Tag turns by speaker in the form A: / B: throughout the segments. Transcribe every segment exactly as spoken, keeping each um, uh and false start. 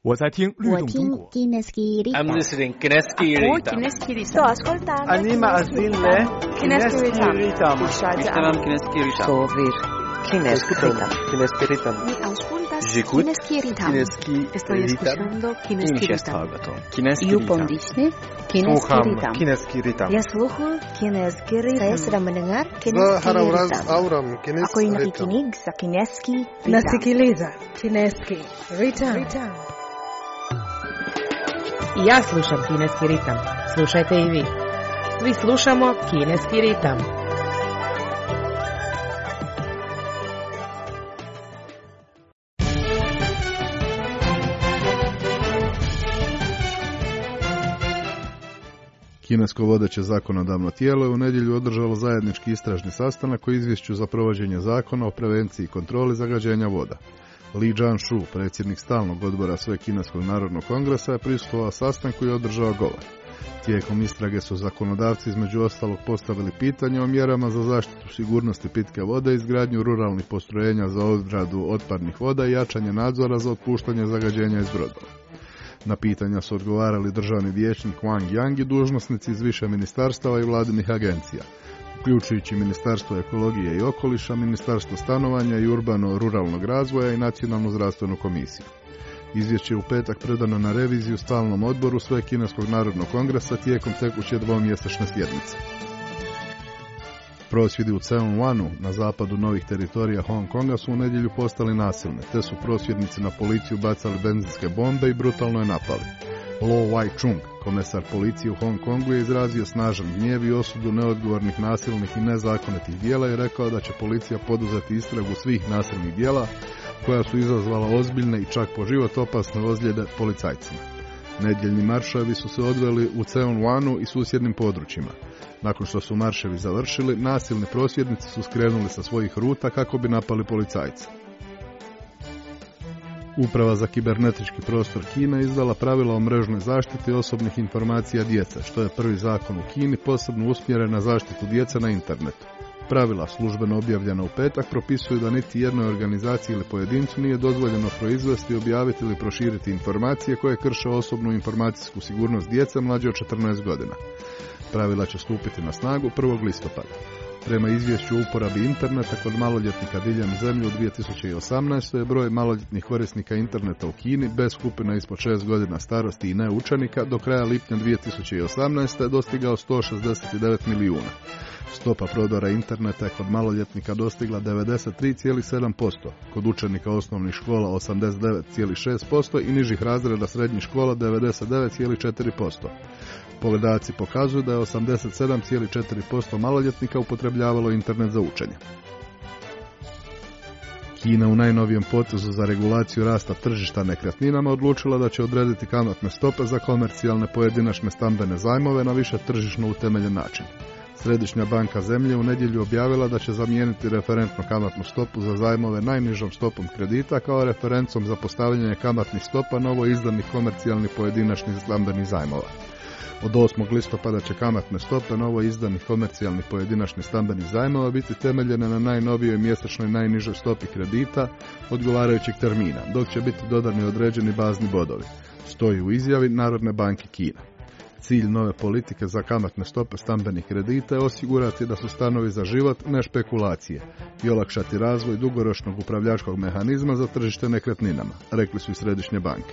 A: 我在听律动中国。
B: I'm listening Kineski Ritam.
C: Sto ascoltando.
D: Anima azille Kineski Ritam.
B: Ishtaram Kineski Ritam.
E: Sovir Kineski Ritam.
D: Kineski Ritam.
C: Mi auscultas
B: J'écoute
C: Kineski Ritam.
D: Kineski
C: Estoy escuchando Kineski Ritam.
B: Kineski
C: You
B: Ritam.
C: pondisne Kineski
D: Sluham
C: Ritam.
D: Kineski Ritam.
C: Ya sluhu Kineski Ritam. Saya sedang mendengar Kineski
F: Zaharavraz
C: Ritam.
F: auram
C: Ako
F: Kineski
C: yung
F: Ritam.
C: nakikinig sa Kineski Ritam.
G: Nasikiliza Kineski Ritam. I ja slušam Kineski ritam. Slušajte i vi. Svi slušamo Kineski ritam.
H: Kinesko vodeće zakonodavno tijelo je u nedjelju održalo zajednički istražni sastanak o izvješću za provođenje zakona o prevenciji i kontroli zagađenja voda. Li Jianshu, predsjednik stalnog odbora Svekineskog narodnog kongresa, je prisustvovao sastanku i održao govor. Tijekom istrage su zakonodavci između ostalog postavili pitanje o mjerama za zaštitu sigurnosti pitke vode, izgradnju ruralnih postrojenja za obradu otpadnih voda i jačanje nadzora za otpuštanje zagađenja iz brodova. Na pitanja su odgovarali državni vijećnik Wang Yang i dužnosnici iz više ministarstava i vladinih agencija, uključujući Ministarstvo ekologije i okoliša, Ministarstvo stanovanja i urbano-ruralnog razvoja i Nacionalnu zdravstvenu komisiju. Izvješće je u petak predano na reviziju stalnom odboru Svekineskog narodnog kongresa tijekom tekuće dvomjesečne sjednice. Prosvjedi u Cheongwanu, na zapadu novih teritorija Hong Konga, su u nedjelju postali nasilne, te su prosvjednici na policiju bacali benzinske bombe i brutalno je napali. Lo Wai-chung, komesar policije u Hong Kongu, je izrazio snažan gnjev i osudu neodgovornih nasilnih i nezakonitih dijela i rekao da će policija poduzeti istragu svih nasilnih dijela koja su izazvala ozbiljne i čak po život opasne ozljede policajcima. Nedjeljni marševi su se odveli u Cheongwanu i susjednim područjima. Nakon što su marševi završili, nasilni prosvjednici su skrenuli sa svojih ruta kako bi napali policajce. Uprava za kibernetički prostor Kine izdala pravila o mrežnoj zaštiti osobnih informacija djece, što je prvi zakon u Kini posebno usmjeren na zaštitu djece na internetu. Pravila, službeno objavljena u petak, propisuju da niti jednoj organizaciji ili pojedincu nije dozvoljeno proizvesti, objaviti ili proširiti informacije koje krše osobnu informacijsku sigurnost djece mlađe od četrnaest godina. Pravila će stupiti na snagu prvog listopada. Prema izvješću o uporabi interneta kod maloljetnika diljem zemlje u dvije tisuće osamnaestoj. je broj maloljetnih korisnika interneta u Kini bez skupina ispod šest godina starosti i ne učenika do kraja lipnja dvije tisuće osamnaeste. dostigao sto šezdeset devet milijuna. Stopa prodora interneta je kod maloljetnika dostigla devedeset tri zarez sedam posto, kod učenika osnovnih škola osamdeset devet zarez šest posto i nižih razreda srednjih škola devedeset devet zarez četiri posto. Podaci pokazuju da je osamdeset sedam zarez četiri posto maloljetnika upotrebljavalo internet za učenje. Kina u najnovijem potezu za regulaciju rasta tržišta nekretninama odlučila da će odrediti kamatne stope za komercijalne pojedinačne stambene zajmove na više tržišno utemeljen način. Središnja banka zemlje u nedjelju objavila da će zamijeniti referentnu kamatnu stopu za zajmove najnižom stopom kredita kao referencom za postavljanje kamatnih stopa novo izdanih komercijalnih pojedinačnih stambenih zajmova. Od osmog listopada će kamatne stope novo izdanih komercijalnih pojedinačnih stambenih zajmova biti temeljene na najnovijoj mjesečnoj najnižoj stopi kredita odgovarajućeg termina, dok će biti dodani određeni bazni bodovi, stoji u izjavi Narodne banke Kina. Cilj nove politike za kamatne stope stambenih kredita je osigurati da su stanovi za život, ne špekulacije, i olakšati razvoj dugoročnog upravljačkog mehanizma za tržište nekretninama, rekli su i središnje banke.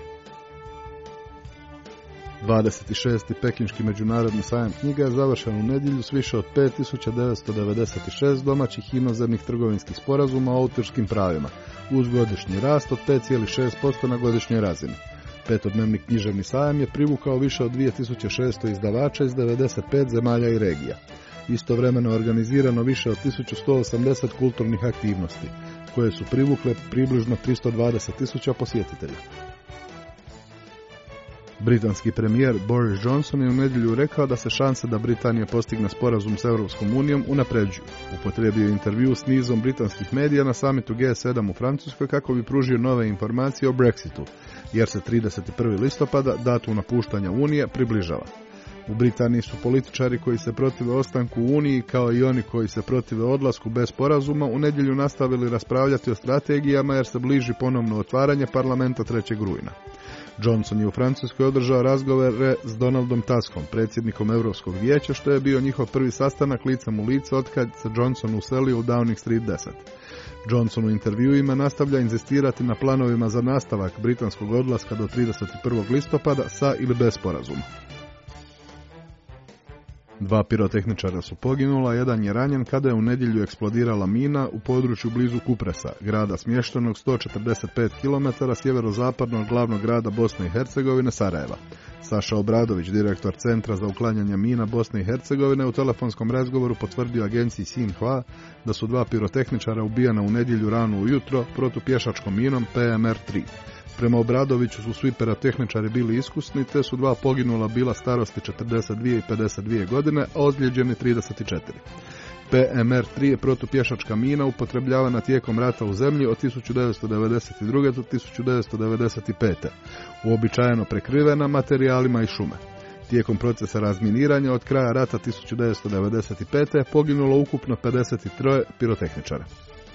H: dvadeset šesti. Pekinški međunarodni sajam knjiga je završen u nedjelju s više od pet tisuća devetsto devedeset šest domaćih i inozemnih trgovinskih sporazuma o autorskim pravima, uz godišnji rast od pet zarez šest posto na godišnjoj razini. Petodnevni književni sajam je privukao više od dvije tisuće šesto izdavača iz devedeset pet zemalja i regija. Istovremeno je organizirano više od tisuću sto osamdeset kulturnih aktivnosti, koje su privukle približno tristo dvadeset tisuća posjetitelja. Britanski premijer Boris Johnson je u nedjelju rekao da se šanse da Britanija postigne sporazum s Europskom unijom unapređuju. Upotrijebio je intervju s nizom britanskih medija na samitu G sedam u Francuskoj kako bi pružio nove informacije o Brexitu, jer se trideset prvog listopada, datum napuštanja Unije, približava. U Britaniji su političari koji se protive ostanku u Uniji, kao i oni koji se protive odlasku bez sporazuma, u nedjelju nastavili raspravljati o strategijama jer se bliži ponovno otvaranje parlamenta trećeg rujna. Johnson je u Francuskoj održao razgovore s Donaldom Tuskom, predsjednikom Europskog vijeća, što je bio njihov prvi sastanak licem u lice otkad se Johnson uselio u Downing Street deset. Johnson u intervjuima nastavlja inzistirati na planovima za nastavak britanskog odlaska do trideset prvog listopada sa ili bez sporazuma. Dva pirotehničara su poginula, jedan je ranjen kada je u nedjelju eksplodirala mina u području blizu Kupresa, grada smještenog sto četrdeset pet kilometara sjeverozapadno od glavnog grada Bosne i Hercegovine, Sarajeva. Saša Obradović, direktor Centra za uklanjanje mina Bosne i Hercegovine, u telefonskom razgovoru potvrdio agenciji Sinhua da su dva pirotehničara ubijena u nedjelju rano ujutro protupješačkom minom P M R tri. Prema Obradoviću su svi pirotehničari bili iskusni, te su dva poginula bila starosti četrdeset dvije i pedeset dvije godine, a ozlijeđeni trideset četiri. P M R tri je protupješačka mina upotrebljavana tijekom rata u zemlji od tisuću devetsto devedeset druge. do tisuću devetsto devedeset pete. Uobičajeno prekrivena materijalima i šume. Tijekom procesa razminiranja od kraja rata tisuću devetsto devedeset pete. je poginulo ukupno pedeset tri pirotehničara.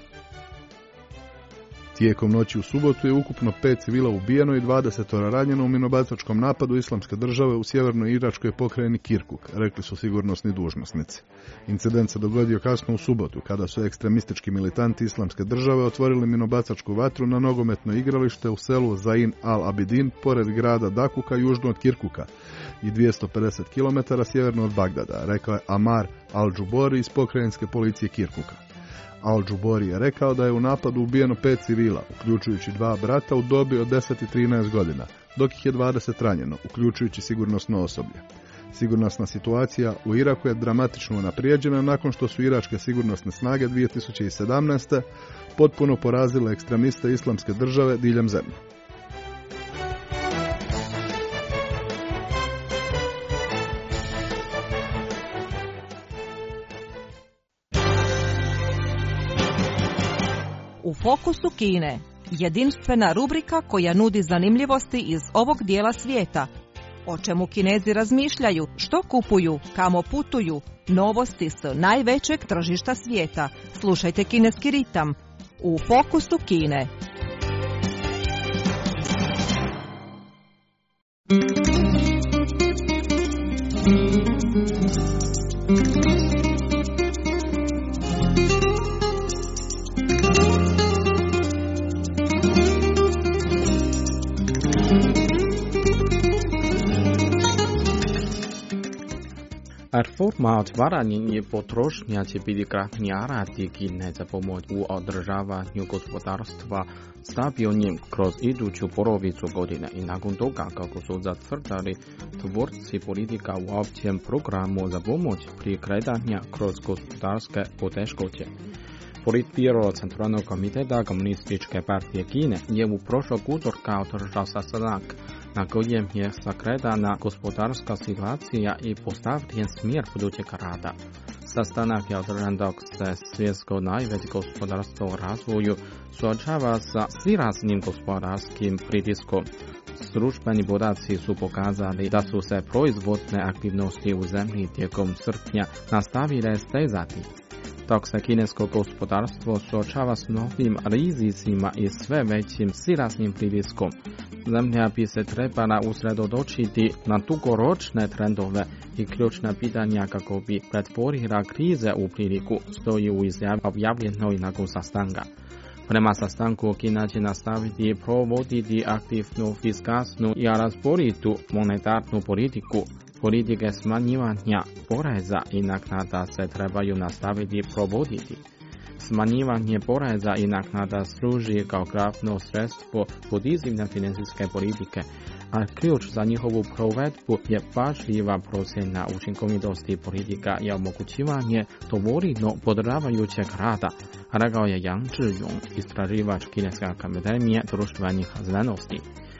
H: Tijekom noći u subotu je ukupno pet civila ubijeno i dvadeset ranjeno u minobacačkom napadu Islamske države u sjevernoj iračkoj pokrajini Kirkuk, rekli su sigurnosni dužnosnici. Incident se dogodio kasno u subotu, kada su ekstremistički militanti Islamske države otvorili minobacačku vatru na nogometno igralište u selu Zain al-Abidin, pored grada Dakuka, južno od Kirkuka i dvjesto pedeset kilometara sjeverno od Bagdada, rekao je Amar al-Džubori iz pokrajinske policije Kirkuka. Al-Džubori je rekao da je u napadu ubijeno pet civila, uključujući dva brata u dobi od deset i trinaest godina, dok ih je dvadeset ranjeno, uključujući sigurnosno osoblje. Sigurnosna situacija u Iraku je dramatično unaprijeđena nakon što su iračke sigurnosne snage dvije tisuće sedamnaeste. potpuno porazile ekstremiste Islamske države diljem zemlje.
A: U fokusu Kine, jedinstvena rubrika koja nudi zanimljivosti iz ovog dijela svijeta. O čemu Kinezi razmišljaju, što kupuju, kamo putuju, novosti s najvećeg tržišta svijeta. Slušajte Kineski ritam u fokusu Kine.
B: Reforma otvaranja i potrošnja će biti krajnje radi Kine za pomoć u održavanju gospodarstva stabilnim kroz iduću polovicu godine i nakon toga, kako su zatvrdali tvorci politika u općem programu za pomoć pri kretanju kroz gospodarske poteškoće. Politbiro Centralnog komiteta Komunističke partije Kine je u prošlog utorka održao sastanak na kojem je sagledana gospodarska situacija i postavljen smjer budućeg rada. Sastanak je održan dok se svjetsko najveće gospodarstvo u razvoju suočava sa siraznim gospodarskim pritiskom. Službeni podaci su pokazali da su se proizvodne aktivnosti u zemlji tijekom srpnja nastavile stezati. Dok se kinesko gospodarstvo suočava s novim rizicima i sve većim siraznim pritiskom, zemlja bi se trebala usredotočiti na dugoročne trendove i ključna pitanja kako bi pretvorila krize u priliku, stoji u izjavi objavljenoj nakon sastanka. Prema sastanku, Kina će nastaviti provoditi aktivnu fiskalnu i razboritu monetarnu politiku. Politike smanjivanja poreza i naknada se trebaju nastaviti provoditi. Smanjivanje poreza i naknada služi kao glavno sredstvo podizanja financijske politike, a ključ za njihovu provedbu je pažljiva procjena učinkovitosti politika i omogućivanje dovoljno podržavajućeg rada, rekao je Yang Zhiyong, istraživač Kineske akademije društvenih znanosti.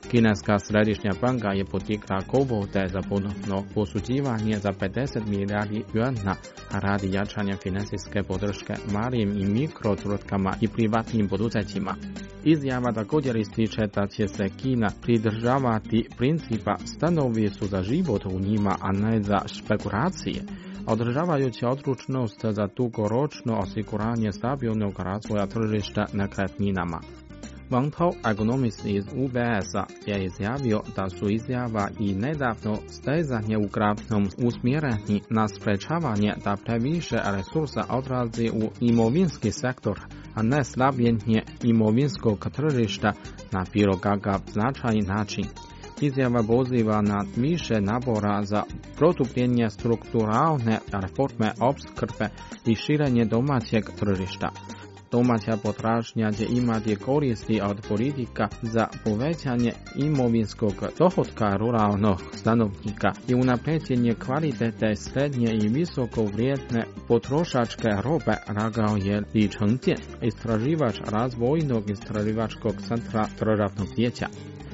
B: Kineska središnja banka je podigla kvote za ponovno posuđivanje za pedeset milijardi juana radi jačanja financijske podrške malim i mikrotvrtkama i privatnim poduzećima. Izjava također ističe da će se Kina pridržavati principa stanovi su za život u njima, a ne za špekulacije, održavajući odlučnost za dugoročno osiguranje stabilnog razvoja tržišta nekretninama. Wang Tao, ekonomist iz U B S-a, je izjavio da su izjava i nedavno stezanje uglavnom usmjereni na sprečavanje da previše resursa odrazi u imovinski sektor, a ne slabljenje imovinskog tržišta na bilo kakav značajni način. Izjava poziva na više nabora za produbljenje strukturalne reforme opskrbe i širenje domaćeg tržišta. Domaća potražnja će imati koristi od politika za povećanje imovinskog dohotka ruralnog stanovnika i unapređenje kvalitete srednje i visoko vrijedne potrošačke robe, rekao je Li Chengjian, istraživač razvojnog istraživačkog centra državnog vijeća.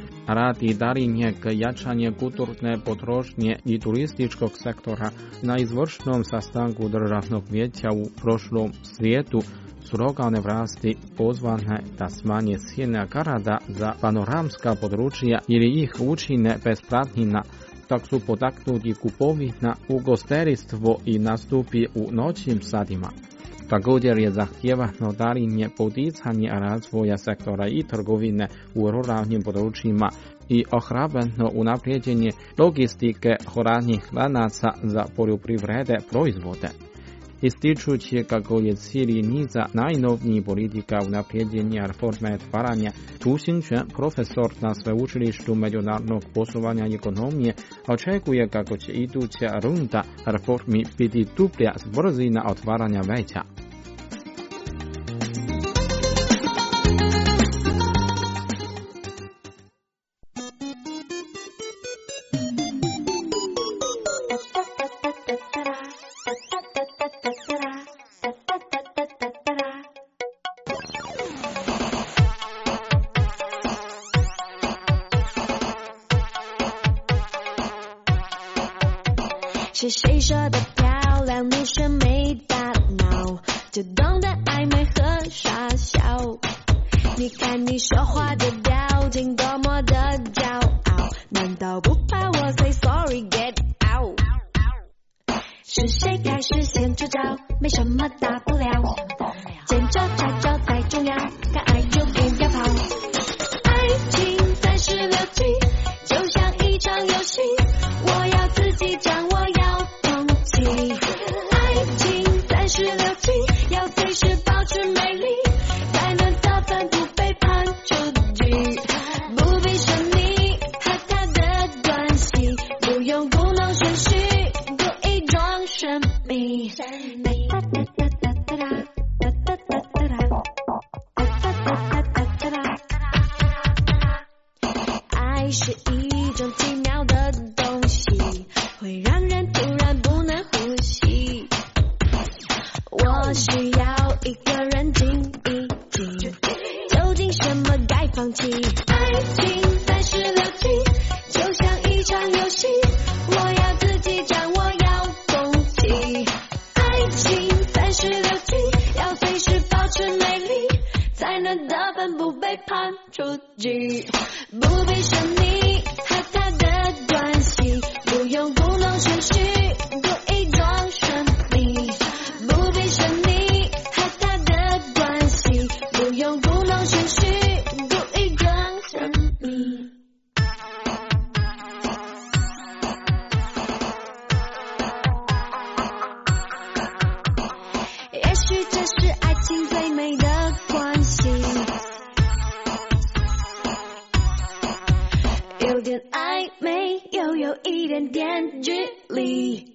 B: Radi daljnjeg jačanja kulturne potrošnje i turističkog sektora na izvršnom sastanku državnog vijeća u prošlom svijetu su lokalne vlasti pozvane da smanje cijene karata za panoramska područja ili ih učine besplatnima, tak su potaknuti kupovina ugostiteljstvo i nastupi u noćnim satima. Također je zahtjevano daljnje poticanje razvoja sektora i trgovine u ruralnim područjima i ohrabreno unapređenje logistike hladnih lanaca za poljoprivrede proizvode. Ističući kako je cilj niza najnovnijih politika unapređenja reforme otvaranja, Tu Xingquan, profesor na sveučilištu međunarodnog poslovanja i ekonomije, očekuje kako će iduća runda reformi biti duplja s brzina otvaranja veća.
F: 是谁说的漂亮女生没大脑，就懂得暧昧和傻笑。你看你说话的表情多么的骄傲，难道不怕我 say sorry get out？ 是谁开始先出招，没什么大不了，见招拆招太重要，敢爱就不要跑。爱情三十六计，就像一场游戏，我要自己掌握。爱情三十六计，要随时保持美丽，才能得分不被判出局。不必说你和他的关系，不用故弄玄虚，故意装神秘。爱是一种奇妙的东西，会让人突然不能呼吸。我需要一个人静一静，究竟什么该放弃？爱情三十六计，就像一场游戏，我要自己掌握，要攻击。爱情三十六计，要随时保持美丽，才能得分不被判出局。不必说你和他的关系，不用故弄玄虚，故意装神秘。不必说你和他的关系，不用故弄玄虚，故意装神秘。也许这是爱情最美的关系，有点暧昧，又有一点点距离。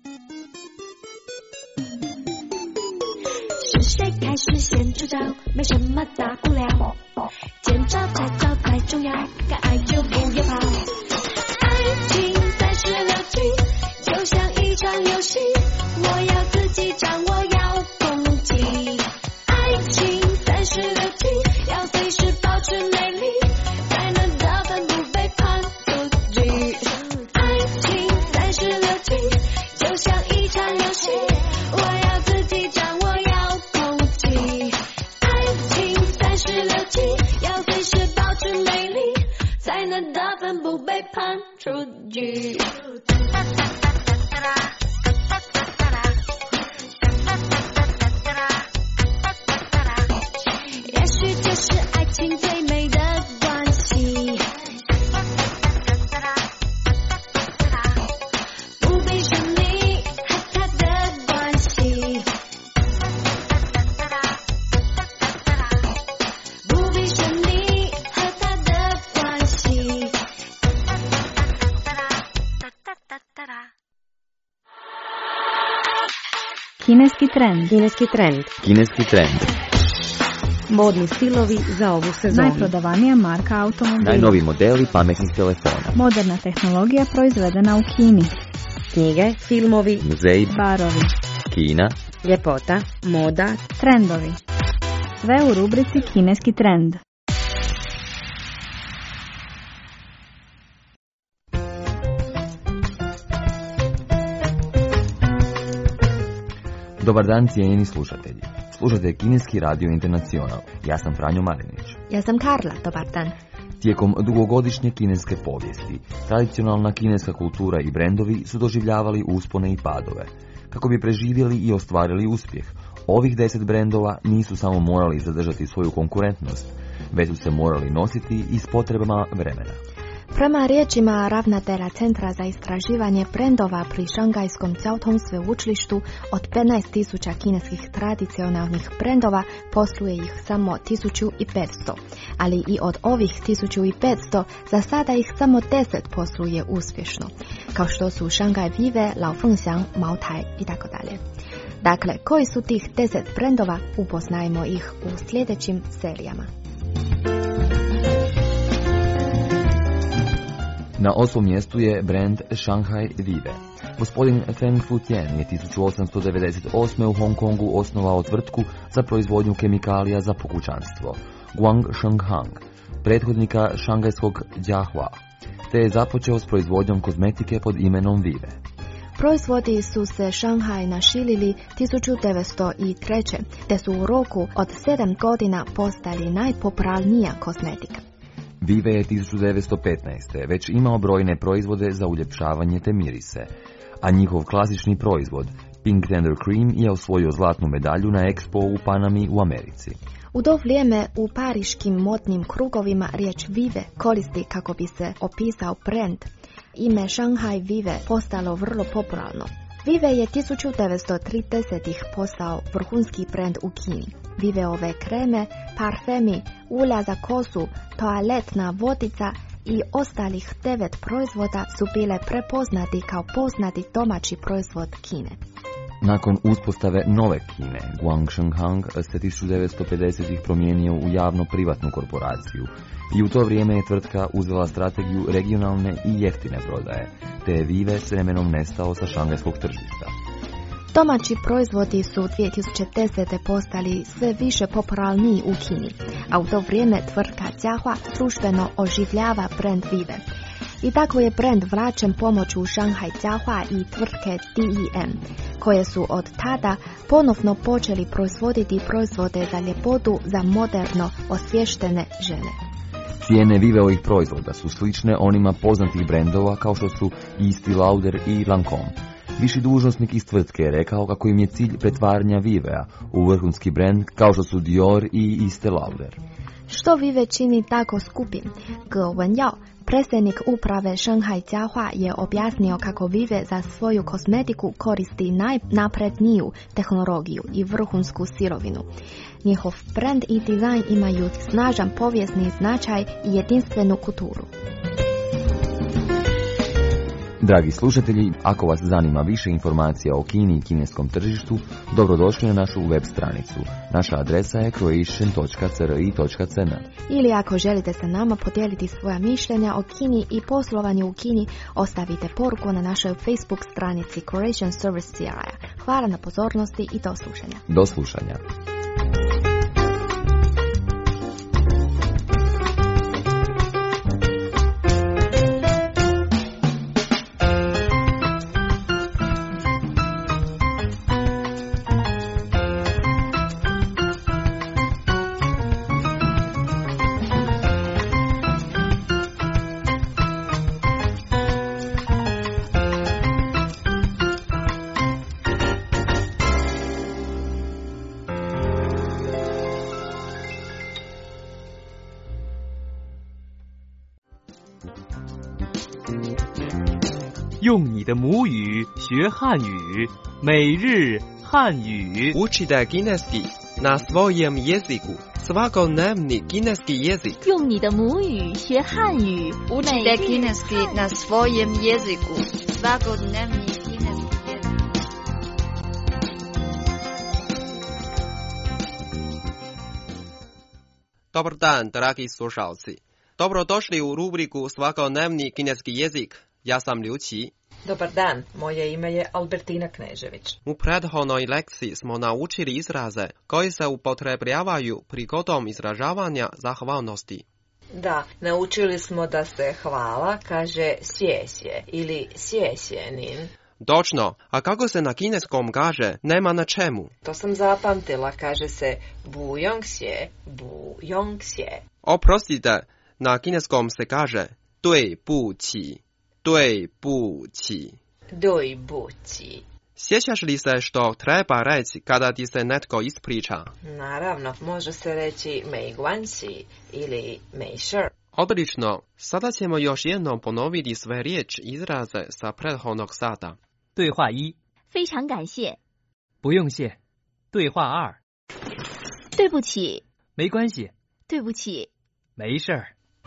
F: 是谁开始先出招，没什么大不了，见招拆招太重要，该爱就不要跑。爱情三十六计，就像一场游戏，我要自己掌握，要攻击。爱情三十六计，要随时保持美丽，才能得分不八分不背叛出局。也许这是爱情最美的关系，不必说你和他的关系，不必说你和他的关系。
I: Kineski trend.
G: Kineski trend.
E: Kineski trend.
G: Modni stilovi za ovu sezonu.
I: Najprodavanija marka automobila.
E: Najnoviji modeli pametnih telefona.
I: Moderna tehnologija proizvedena u Kini.
G: Knjige, filmovi,
E: Muzeji,
I: Barovi.
E: Kina,
G: ljepota, moda,
I: Trendovi. Sve u rubrici Kineski trend.
J: Dobar dan, cijenjeni slušatelji. Slušate Kineski radio Internacional. Ja sam Franjo Marinić.
C: Ja sam Karla, dobar dan.
J: Tijekom dugogodišnje kineske povijesti, tradicionalna kineska kultura i brendovi su doživljavali uspone i padove. Kako bi preživjeli i ostvarili uspjeh, ovih deset brendova nisu samo morali zadržati svoju konkurentnost, već su se morali nositi i s potrebama vremena.
C: Prema riječima ravnatelja Centra za istraživanje brendova pri Šangajskom Caotong sveučilištu, od petnaest tisuća kineskih tradicionalnih brendova posluje ih samo tisuću petsto, ali i od ovih tisuću petsto za sada ih samo deset posluje uspješno, kao što su Shanghai Vive, Lao Fengxiang, Mao Tai i tako dalje. Dakle, koji su tih deset brendova, upoznajmo ih u sljedećim serijama.
J: Na osmom mjestu je brand Shanghai Vive. Gospodin Feng Futien je tisuću osamsto devedeset osme. u Hong Kongu osnovao tvrtku za proizvodnju kemikalija za pokućanstvo, Guangshenghang, prethodnika šangajskog Jiahua, te je započeo s proizvodnjom kozmetike pod imenom Vive.
C: Proizvodi su se Šanghaj naširili tisuću devetsto treće. te su u roku od sedam godina postali najpopularnija kozmetika.
J: Vive je tisuću devetsto petnaeste. već imao brojne proizvode za uljepšavanje te mirise, a njihov klasični proizvod, Pink Tender Cream, je osvojio zlatnu medalju na Expo u Panami u Americi.
C: U to vrijeme u pariškim modnim krugovima riječ Vive koristi kako bi se opisao brand. Ime Shanghai Vive postalo vrlo popularno. Vive je tisuću devetsto tridesetih postao vrhunski brand u Kini. Viveove kreme, parfemi, ulja za kosu, toaletna vodica i ostalih devet proizvoda su bile prepoznati kao poznati domaći proizvod Kine.
J: Nakon uspostave nove Kine, Guangshenghang se tisuću devetsto pedesetih promijenio u javno-privatnu korporaciju i u to vrijeme je tvrtka uzela strategiju regionalne i jeftine prodaje, te je Vive s vremenom nestao sa šangajskog tržišta.
C: Domaći proizvodi su dvije tisuće desete. postali sve više popularniji u Kini, a u to vrijeme tvrtka Jiahua službeno oživljava brand Vive. I tako je brand vraćen pomoću Shanghai Jiahua i tvrtke D E M, koje su od tada ponovno počeli proizvoditi proizvode za ljepotu za moderno osvještene žene.
J: Cijene Viveovih proizvoda su slične onima poznatih brendova kao što su Estee Lauder i Lancome. Viši dužnosnik iz tvrtke je rekao kako im je cilj pretvaranja Vivea u vrhunski brend kao što su Dior i Estee Lauder.
C: Što Vive čini tako skupim? Ge Wenyao, predsjednik uprave Shanghai Jiahua, je objasnio kako Vive za svoju kozmetiku koristi najnapredniju tehnologiju i vrhunsku sirovinu. Njihov brand i dizajn imaju snažan povijesni značaj i jedinstvenu kulturu.
J: Dragi slušatelji, ako vas zanima više informacija o Kini i kineskom tržištu, dobrodošli na našu web stranicu. Naša adresa je croatian dot c r i dot c n.
C: Ili ako želite sa nama podijeliti svoja mišljenja o Kini i poslovanju u Kini, ostavite poruku na našoj Facebook stranici Croatian Service C R I. Hvala na pozornosti i do slušanja.
J: Do slušanja.
K: 用你的母语学汉语，每日汉语。
L: Učite kineski na svojem jeziku. Svakodnevni kineski jezik.
M: 用你的母语学汉语。
N: Učite kineski na svojem jeziku. Svakodnevni kineski jezik.
L: Dobar dan, dragi slušalci. Dobrodošli u rubriku Svakodnevni kineski jezik. Ja sam Liu Qi.
G: Dobar dan, moje ime je Albertina Knežević.
L: U prethodnoj lekciji smo naučili izraze koji se upotrebljavaju prigodom izražavanja zahvalnosti.
G: Da, naučili smo da se hvala kaže sješje ili sješjenin.
L: Točno, a kako se na kineskom kaže nema na čemu?
G: To sam zapamtila, kaže se bujongxie, bujongxie.
L: Oprostite, na kineskom se kaže dui bu qi, dui bu qi.
G: Dui bu qi.
L: Sjećaš li se što treba reći kada ti se netko ispriča?
G: Naravno, može se reći mei guanxi ili mei shi.
L: Odlično, sada ćemo još jednom ponoviti sve riječi izraze sa prethodnog sata.
K: 对话一，
M: 非常感谢。
K: 不用谢。对话二，
M: 对不起。
K: 没关系。
M: 对不起。
K: 没事儿。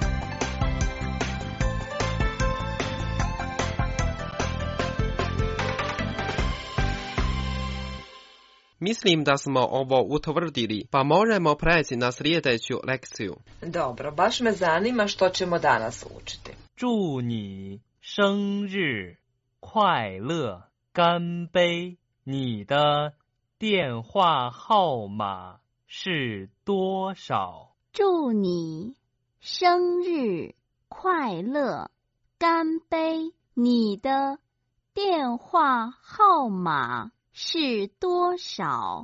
L: Mislim da smo ovo utvrdili, pa možemo preći na sljedeću lekciju.
G: Dobro, baš me zanima što ćemo danas učiti.
K: 祝你生日快乐，干杯！你的电话号码是多少？
M: 祝你生日快乐，干杯！你的电话号码是多少？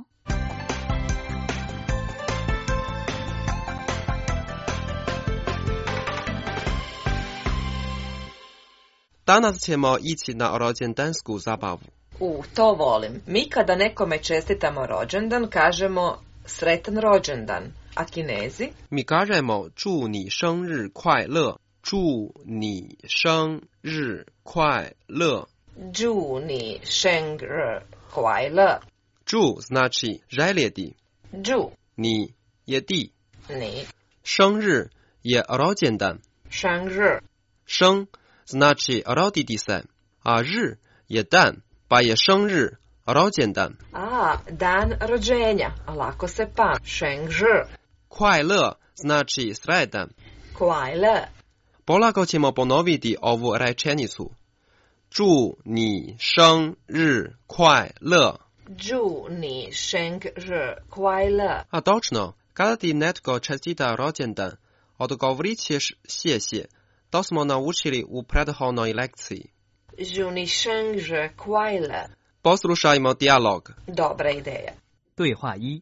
L: Danas ćemo ići na rođendansku zabavu.
G: U, to volim. Mi kada nekome čestitamo rođendan, kažemo sretan rođendan. A Kinezi?
L: Mi kažemo 祝你生日快乐，祝你生日快乐。
G: 祝你生日快乐。
L: 祝 znači željeti.
G: 祝
L: ni je ti.
G: ni.
L: 生日 je rođendan.
G: 生日
L: 生 znači roditi se, a 日 je dan, pa je 生日 rođendan.
G: A, dan rođenja, lako se pam. 生日
L: 快乐 znači sretan.
G: 快乐
L: Polako ćemo ponoviti ovu rečenicu. 祝你生日快乐。
G: 祝你生日快乐。
L: A točno, kada ti netko čestita rođendan, odgovorit ćeš 谢谢. To smo naučili u prethodnoj lekciji.
G: 祝你生日快乐。
L: Poslušajmo dijalog.
G: Dobra ideja.
K: 对话一，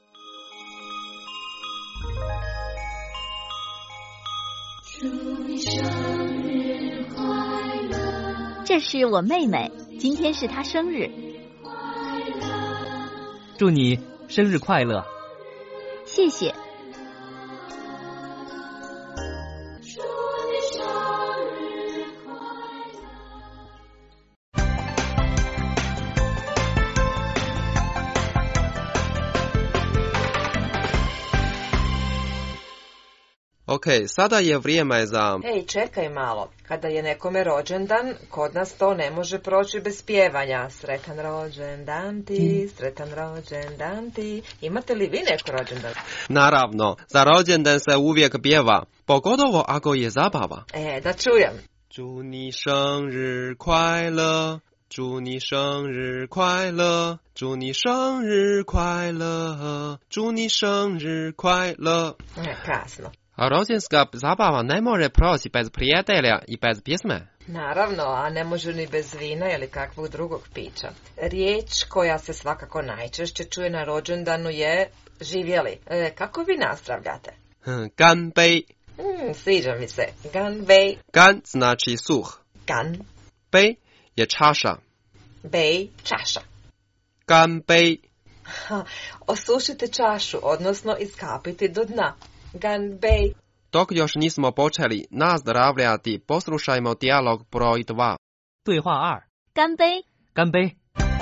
F: 祝你生日快乐，
M: 这是我妹妹，今天是她生日。
K: 祝你生日快乐。
M: 谢谢。
F: 祝你生日快乐。
L: Ok, sada je vrijeme za...
G: Ej, čekaj malo. Kada je nekome rođendan, kod nas to ne može proći bez pjevanja. Sretan rođendan ti, sretan rođendan ti. Imate li vi neko rođendan?
L: Naravno, za rođendan se uvijek pjeva, pogotovo ako je zabava.
G: E, da čujem.
L: 祝你生日快乐，祝你生日快乐，祝你生日快乐，祝你生日快乐。
G: E, krasno.
L: A rođenska zabava ne može proći bez prijatelja i bez pjesme.
G: Naravno, a ne može ni bez vina ili kakvog drugog pića. Riječ koja se svakako najčešće čuje na rođendanu je živjeli. E, kako vi nastavljate?
L: 干杯.
G: Mm, sviđa mi se. Ganbei.
L: Gan znači suh.
G: Gan.
L: Bei je čaša.
G: Bei, čaša.
L: Ganbei.
G: Osušite čašu, odnosno iskapiti do dna. Ganbei.
L: Dok još nismo počeli nazdravljati, poslušajmo dijalog broj dva.
K: 对话二，
M: 干杯，
K: 干杯。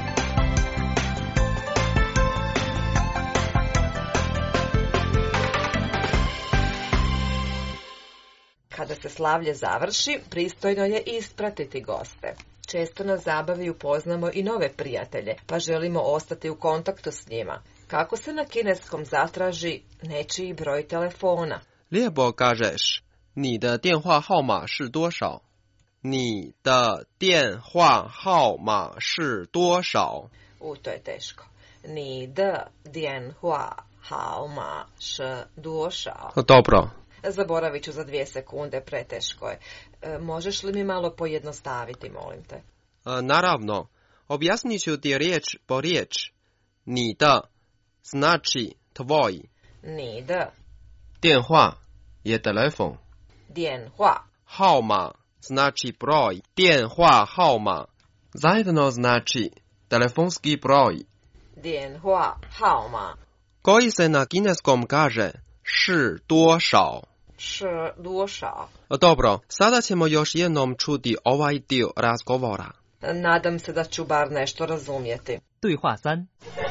G: Kada se slavlje završi, pristojno je ispratiti goste. Često nas zabavi upoznamo i nove prijatelje, pa želimo ostati u kontaktu s njima. Kako se na kineskom zatraži nečiji broj telefona?
L: Lijepo kažeš, 你的电话号码是多少? 你的电话号码是多少?
G: U, to je teško. 你的电话号码是多少?
L: Dobro.
G: Zaboravit ću za dvije sekunde, preteško je. E, možeš li mi malo pojednostaviti, molim te?
L: E, naravno. Objasnit ću ti riječ po riječ. 你的 znači tvoj.
G: 你的
L: 电话 je telefon.
G: 电话
L: 号码 znači broj. 电话号码 zajedno znači telefonski broj.
G: 电话号码
L: koji se na kineskom kaže 是多少?
G: 是多少?
L: Dobro, sada ćemo još jednom čuti ovaj dio razgovora.
G: Nadam se da ću bar nešto razumjeti.
K: 对话三。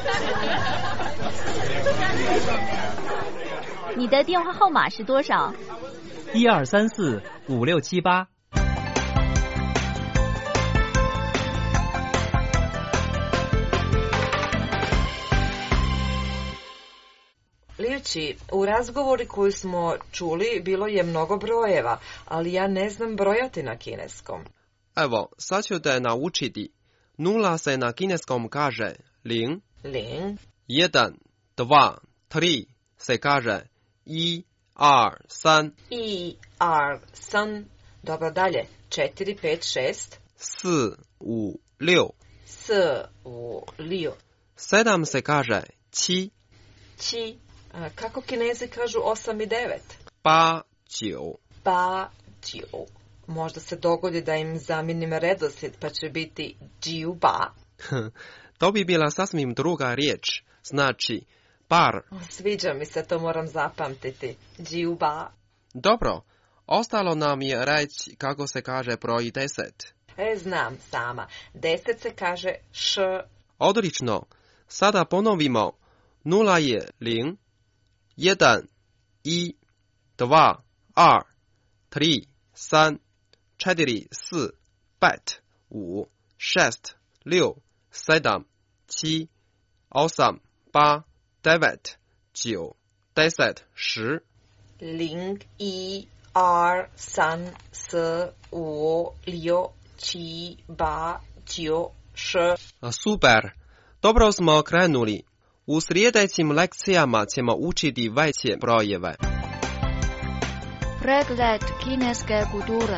M: 你的电话号码是多少？
K: 一二三四五六七八。
G: Liječi, u razgovori koju smo čuli bilo je mnogo brojeva, ali ja ne znam brojati na kineskom.
L: Evo, sad ću te naučiti. Nula se na kineskom kaže ling.
G: Ling.
L: Jedan, dva, tri se kaže i, ar, san.
G: I, ar, san. Dobro, dalje. Četiri, pet, šest.
L: S, u, liu.
G: S, u, liu.
L: Sedam se kaže či.
G: Či. A kako Kinezi kažu osam i devet?
L: Pa, qiu.
G: Pa, qiu. Možda se dogodi da im zamijenim redoslijed, pa će biti jiu ba.
L: To bi bila sasvim druga riječ. Znači, par.
G: Sviđa mi se, to moram zapamtiti. Jiu ba.
L: Dobro. Ostalo nam je reći kako se kaže broj deset.
G: E, znam sama. Deset se kaže š.
L: Odlično. Sada ponovimo. Nula je ling. Jedan, i, dva, ar, tri, san, četiri, s, pet, u, šest, liu, sedam, či, osam, pa, devet, qiu, deset, ši.
G: Ling, i, ar, san, s, u, liu, či, ba, qiu, š.
L: Super. Dobro smo krenuli. U sljedećim lekcijama ćemo učiti veće brojeve.
N: Pregled kineske kulture.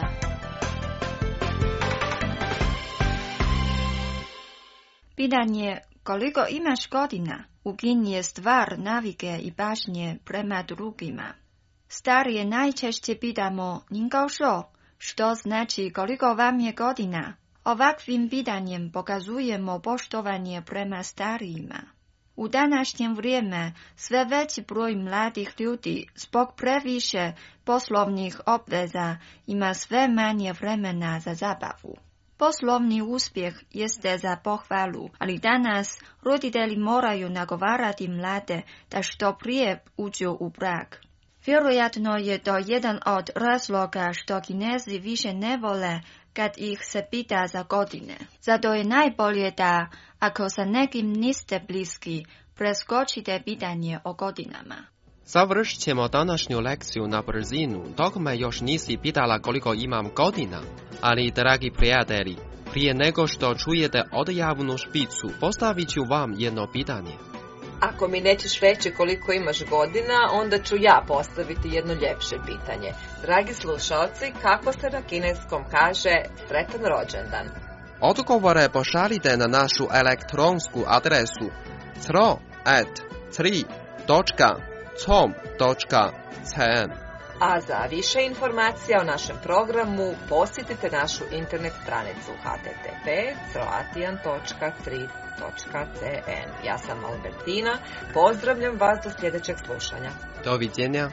O: Pitanje koliko imaš godina u Kini je stvar navike i pažnje prema drugima. Starije najčešće pitamo nin gao shou, što znači koliko vam je godina. Ovakvim pitanjem pokazujemo poštovanje prema starijima. U današnjem vrijeme sve veći broj mladih ljudi zbog previše poslovnih obveza ima sve manje vremena za zabavu. Poslovni uspjeh jeste za pohvalu, ali danas roditelji moraju nagovarati mlade da što prije uđu u brak. Vjerojatno je to jedan od razloga što Kinezi više ne vole kad ih se pita za godine. Zato je najbolje da, ako sa nekim niste bliski, preskočite pitanje o godinama.
L: Završit ćemo današnju lekciju na brzinu, dok me još nisi pitala koliko imam godina. Ali, dragi prijatelji, prije nego što čujete odjavnu špicu, postavit ću vam jedno pitanje.
G: Ako mi nećeš reći koliko imaš godina, onda ću ja postaviti jedno ljepše pitanje. Dragi slušalci, kako se na kineskom kaže sretan rođendan?
L: Odgovore pošaljite na našu elektronsku adresu cro at tri točka com točka cn.
G: A za više informacija o našem programu posjetite našu internet stranicu h t t p točka croatian točka tri točka c n. Ja sam Albertina, pozdravljam vas do sljedećeg slušanja.
L: Doviđenja.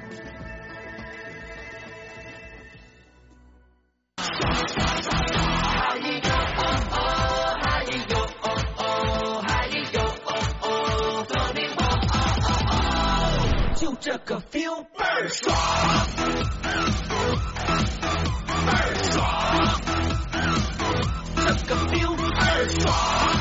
P: 这个 feel 倍儿爽，倍儿爽，这个 feel 倍儿爽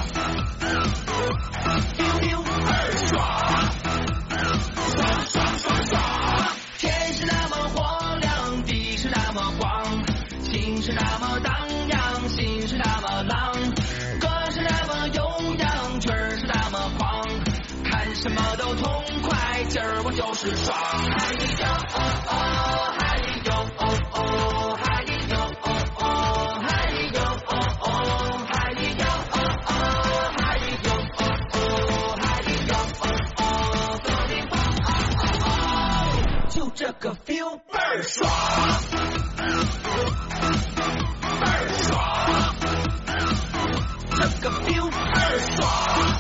P: ，feel feel 倍儿爽，爽爽爽爽。天是那么火亮，地是那么广，情是那么荡漾，心是那么浪，歌是那么悠扬，曲儿是那么狂，看什么都痛快，今儿我就是爽。嗨哟哦哦，嗨哟哦哦，嗨哟哦哦，嗨哟哦哦，嗨哟哦哦，嗨哟哦哦，嗨哟哦哦，走你哦哦，就这个 feel 倍儿爽，倍儿爽，这个 feel 倍儿爽。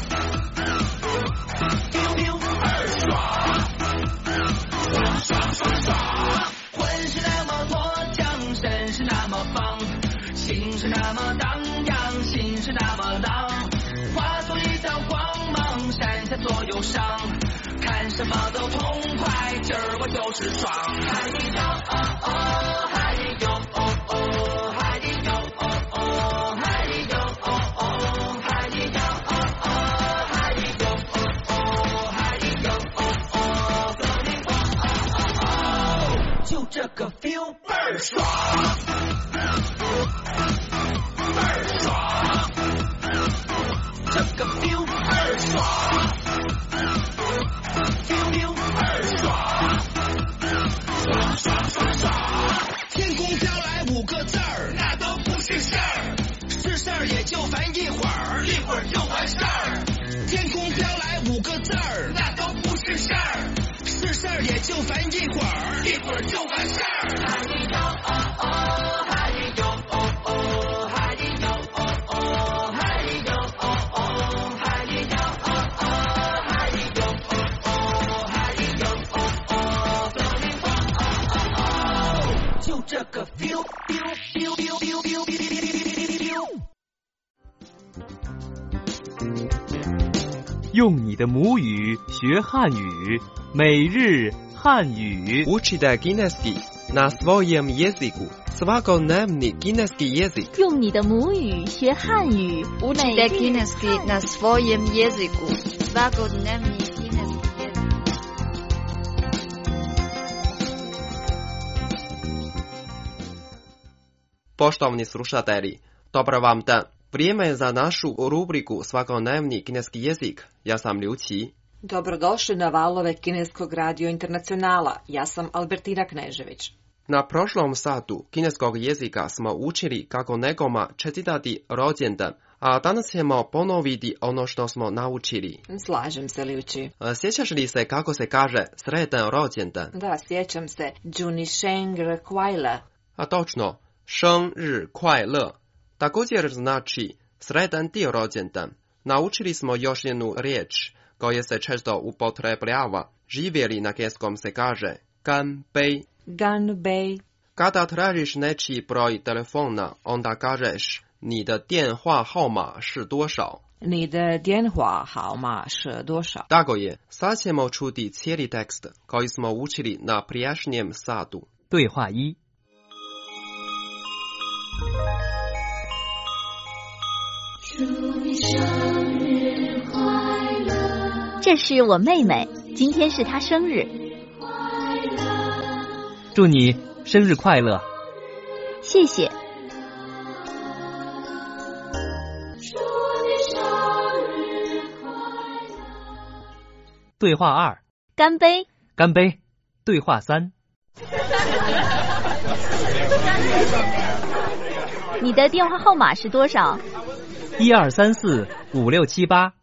P: 爽爽爽，魂是那么脱缰，身是那么放，情是那么荡漾，心是那么浪，化作一道光芒，闪下左右上，看什么都痛快，今儿我就是爽。嗨哟哦哦，嗨哟哦哦，嗨哟哦哦，嗨哟哦哦，嗨哟哦哦，嗨哟哦哦，嗨哟哦哦，走你哦哦，就这个 feel 倍儿爽，倍儿爽，这个 feel 倍儿爽 ，feel feel 倍儿爽，爽爽爽爽。天空飘来五个字儿，那都不是事儿，是事儿也就烦一会儿，一会儿就完事儿。天空飘来五个字儿，那都不是事儿，是事儿也就烦一会儿，一会儿就完事儿。嗨哟哦哦，嗨哟哦哦，嗨哟哦哦，嗨哟哦哦，嗨哟哦哦，嗨哟哦哦，嗨哟哦哦，走你哦哦，就这个 feel feel feel feel feel feel feel。
K: 用你的母语学汉语，每日汉语。
L: Učite kineski na svojem jeziku. Svakodnevni kineski jezik.
M: 用你的母语学汉语，
N: Učite kineski na svojem jeziku. Svakodnevni kineski jezik.
L: Poštovani slušatelji, dobar vam dan. Vrijeme je za našu rubriku Svakodnevni kineski jezik. Ja sam Liu Qi.
G: Dobrodošli na valove Kineskog radio internacionala. Ja sam Albertina Knežević.
L: Na prošlom satu kineskog jezika smo učili kako nekoma čestitati rođendan, a danas ćemo ponoviti ono što smo naučili.
G: Slažem se, Liuči.
L: Sjećaš li se kako se kaže sretan rođendan?
G: Da, sjećam se. Juni Sheng Kuai.
L: A točno, 生日快乐. Također znači sretan ti rođendan. Naučili smo još jednu riječ koja se često upotrebljava. Živjeli na kineskom se kaže ganbei.
G: Ganbei.
L: Kada tražiš nečiji broj telefona, onda kažeš 你的电话号码是多少?
G: 你的电话号码是多少?
L: Tako je. Sad ćemo čuti cijeli tekst koji smo učili na prijašnjem satu.
K: 对话一。
F: 祝你生日快乐！
M: 这是我妹妹，今天是她生日。
K: 祝你生日快乐！
M: 谢谢。
F: 祝你生日快乐！
K: 对话二。
M: 干杯！
K: 干杯！对话三。
M: 你的电话号码是多少？
K: 一二三四五六七八。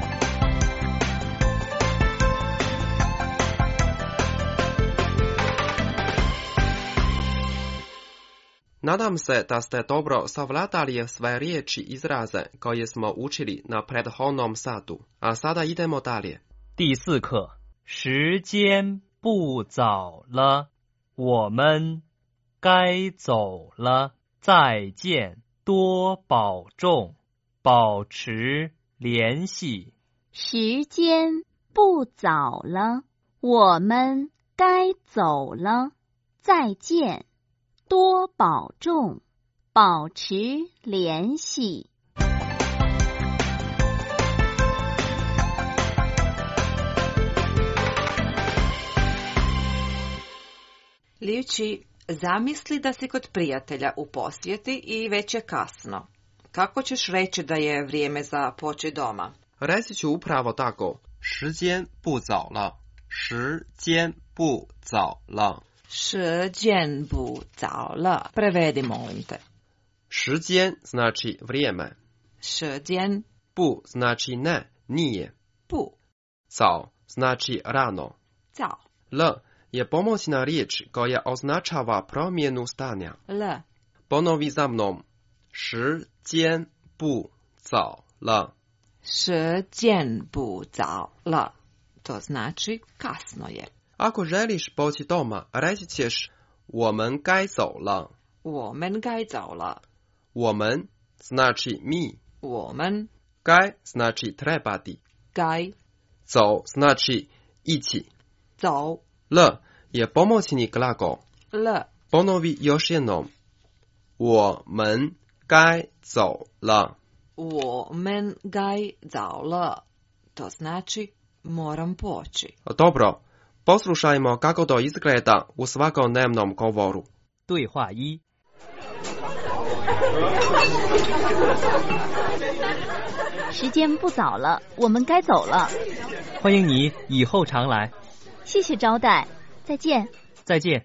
L: Nadam se da ste dobro savladali sve riječi izraze koje smo učili na prethodnom satu, a sada idemo dalje.
K: 第四课，时间不早了，我们该走了，再见，多保重，保持联系。
M: 时间不早了， 我们该走了，再见，多保重，保持联系。
A: Liči, zamisli da si kod prijatelja u posjeti i već je kasno. Kako ćeš reći da je vrijeme za poći doma?
L: Reći ću upravo tako. 时间不早了，时间不早了。
A: 时间不早了。Prevedi, molim te.
L: 时间 znači vrijeme.
A: 时间
L: 不 znači ne, nije.
A: 不
L: 早 znači rano.
A: 早
L: L je pomoćna riječ koja označava promjenu stanja.
A: L.
L: Ponovi za mnom. 时间不早了。
A: 时间不早了. To znači kasno je.
L: Ako želiš poći doma, reći ćeš 我们该走了。
A: 我们该走了。
L: 我们 znači mi.
A: 我们
L: 该 znači trebati.
A: 该
L: 走 znači ići.
A: 走
L: L je pomoćni glagol.
A: L.
L: Ponovi još jednom. 我们该走了。
A: 我们该走了. To znači moram poći.
L: Dobro, poslušajmo kako to izgleda u svakodnevnom govoru.
K: 对话一。
M: 时间不早了，我们该走了。
K: 欢迎你以后常来。
M: 谢谢招待，再见。
K: 再见。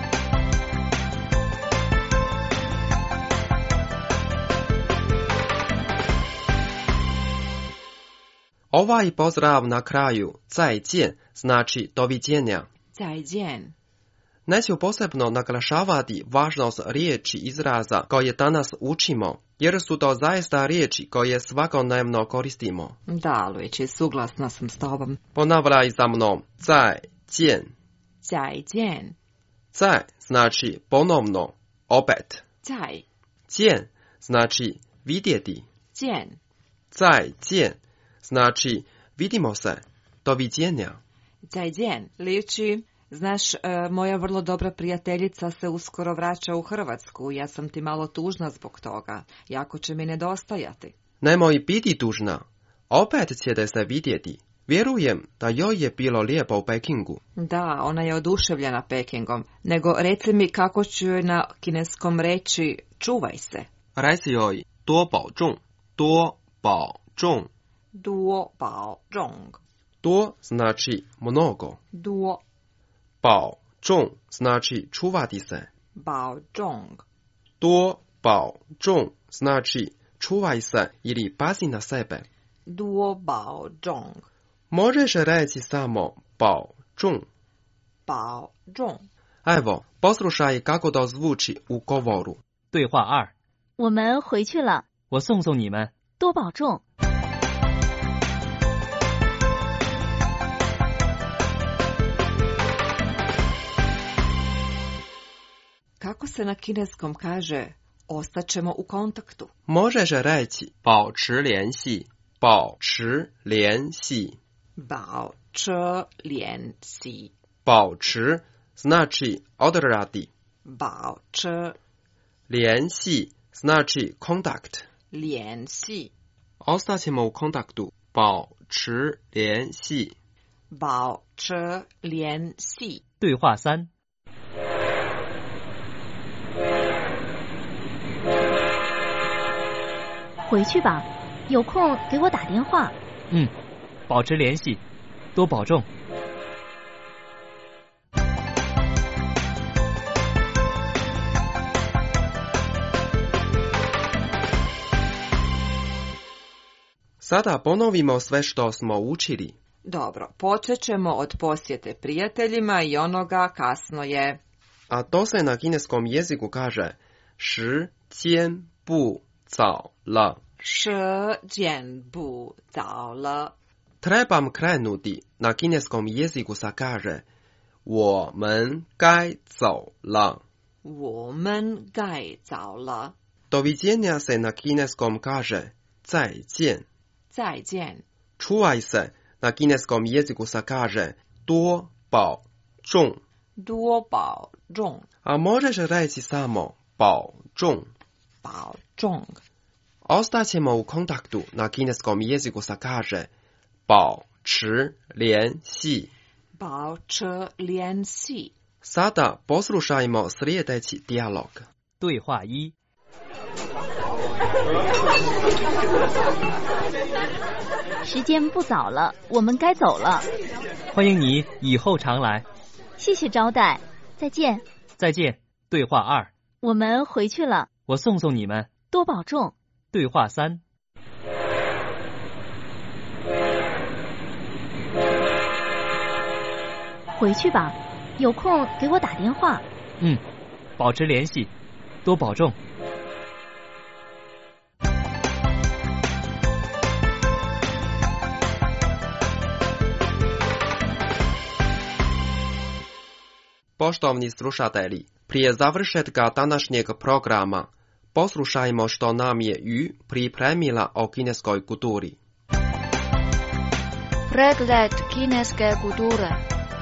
L: Ovaj pozdrav na kraju, 再见, znači doviđenja.
A: 再见.
L: Neću posebno naglašavati važnost riječi izraza koje danas učimo, jer su to zaista riječi koje svakodnevno koristimo.
A: Da, Luigi, suglasna sam s tobom.
L: Ponavljaj za mnom, 再见.
A: 再见.
L: 再 znači ponovno, opet.
A: 再
L: 见 znači vidjeti.
A: 见
L: 再见 znači vidimo se, doviđenja.
A: 再见. Liči, znaš, e, moja vrlo dobra prijateljica se uskoro vraća u Hrvatsku. Ja sam ti malo tužna zbog toga. Jako će mi nedostajati.
L: Nemoj biti tužna. Opet ćete se vidjeti. Vjerujem da joj je bilo lijepo u Pekingu.
A: Da, ona je oduševljena Pekingom. Nego reci mi kako ću joj na kineskom reći čuvaj se.
L: Reci joj 多保重,多保重.
A: 多保重.
L: 多 znači mnogo.
A: 多
L: 保重 znači čuvati se.
A: 保重.
L: 多保重 znači čuvaj se ili pazi na sebe.
A: 多保重.
L: Možeš reći samo 保重.
A: 保重.
L: Evo, poslušaj kako to zvuči u govoru.
K: 对话二。
M: 我们回去了。
K: 我送送你们。
M: 多保重。
A: Kako se na kineskom kaže ostaćemo u kontaktu?
L: Možeš reći 保持联系,保持联系.
A: 保持联系.
L: 保持 znači odraditi.
A: 保持
L: 联系 znači kontakt.
A: 联系.
L: Ostaćemo u kontaktu. 保持联系.
A: 保持联系.
K: 对话三。
M: 回去吧，有空给我打电话。
K: 嗯，保持联系，多保重。
L: Sada ponovimo sve što smo učili.
A: Dobro, počet ćemo od posjete prijateljima i onoga kasno je.
L: A to se na kineskom jeziku kaže 时间不早了.
A: 时间不早了.
L: Trebam krenuti, na kineskom jeziku se kaže 我们该走了.
A: 我们该走了.
L: Doviđenja se na kineskom kaže 再见.
A: 再见.
L: Čuvaj se, na kineskom jeziku se kaže 多保重
A: 多保重
L: A możesz reći samo 保重
A: 保重
L: Ostaćemo u kontaktu na kineskom jeziku se kaže 保持联系
A: 保持联系
L: Sada poslušajmo sljedeći dijalog.
K: 对话一。
M: 时间不早了，我们该走了。
K: 欢迎你以后常来。
M: 谢谢招待，再见。
K: 再见。对话二。
M: 我们回去了。
K: 我送送你们。
M: 多保重。
K: 对话三。
M: 回去吧，有空给我打电话。
K: 嗯，保持联系，多保重。
L: Poštovni slušatelji, prije završetka današnjeg programa poslušajmo što nam je Yu pripremila o kineskoj kulturi.
N: Pregled kineske kulture.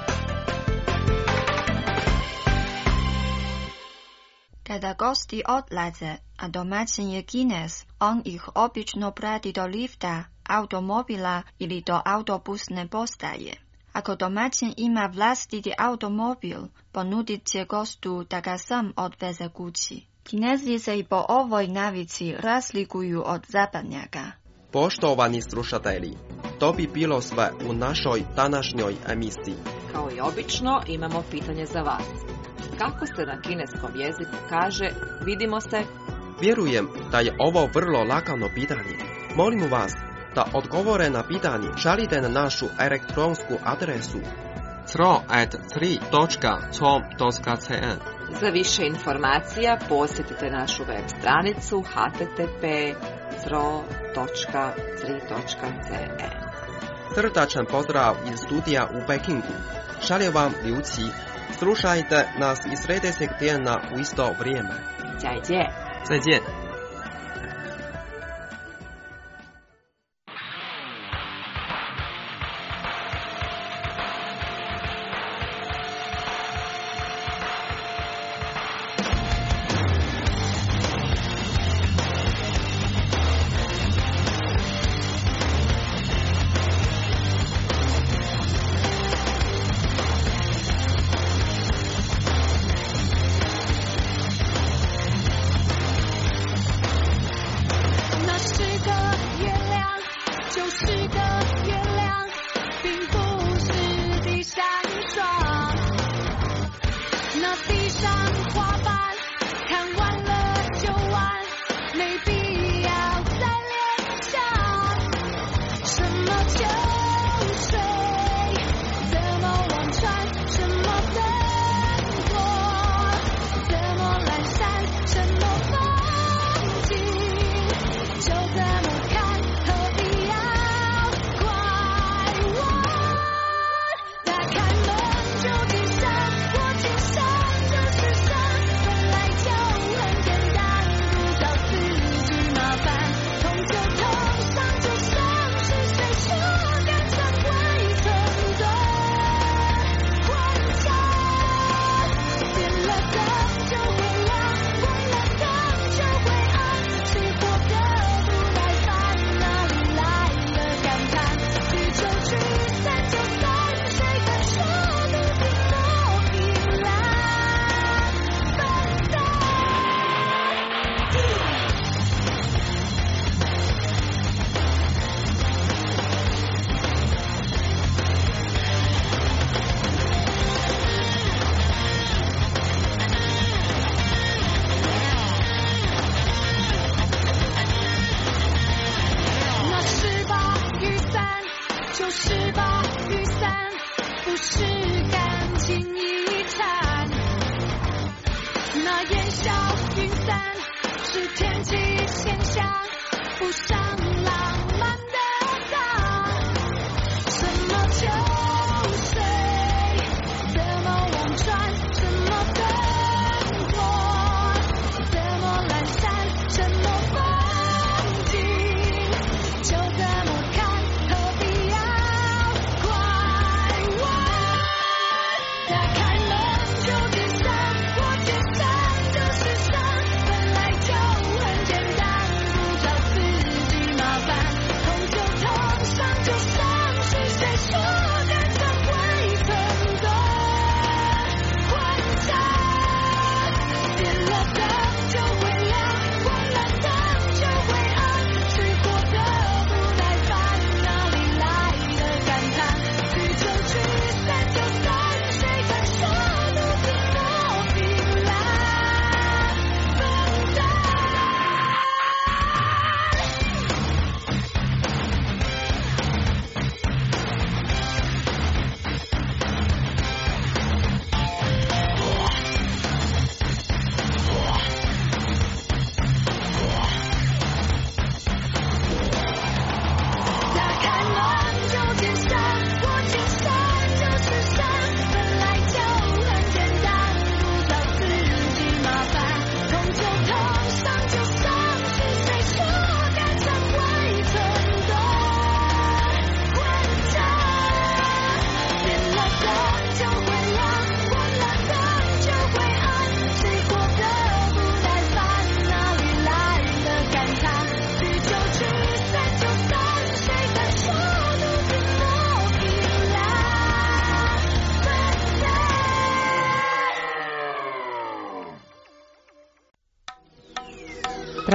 O: Kada gosti odlaze, a domaćin je Kines, on ih obično prati do lifta, automobila ili do autobusne postaje. Ako domaćin ima vlastiti automobil, ponudit će gostu da ga sam odveze kući. Kinezi se i po ovoj navici razlikuju od zapadnjaka.
L: Poštovani slušatelji, to bi bilo sve u našoj današnjoj emisiji.
A: Kao i obično, imamo pitanje za vas. Kako se na kineskom jeziku kaže vidimo se?
L: Vjerujem da je ovo vrlo lakano pitanje. Molim vas da odgovore na pitanje šaljite na našu elektronsku adresu cro at tri točka com točka cn.
A: Za više informacija posjetite našu web stranicu h t t p cro točka tri točka cn.
L: Srdačan pozdrav iz studija u Pekingu. Šalje vam Liu Qi. Slušajte nas i sljedećeg tjedna u isto vrijeme.
A: 再见。
L: 再见。